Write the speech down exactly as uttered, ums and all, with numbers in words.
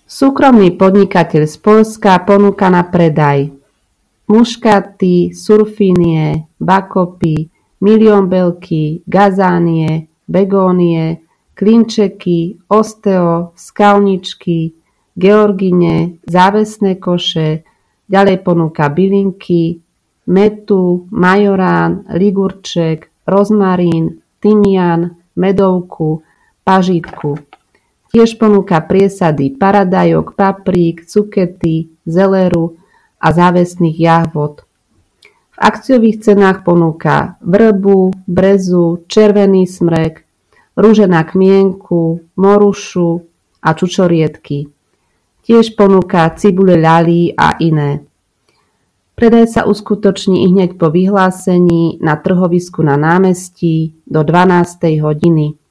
Súkromný podnikateľ z Poľska ponúka na predaj muškaty, surfínie, bakopy, milionbelky, gazánie, begónie, klinčeky, osteo, skalničky, georgine, závesné koše, ďalej ponúka bylinky, metu, majorán, ligurček, rozmarín, tymián, medovku, pažitku. Tiež ponúka priesady paradajok, paprík, cukety, zeleru a závesných jahôd. V akciových cenách ponúka vrbu, brezu, červený smrek, rúže na kmienku, morušu a čučoriedky. Tiež ponúka cibule ľalí a iné. Predaj sa uskutoční ihneď po vyhlásení na trhovisku na námestí do dvanástej hodiny.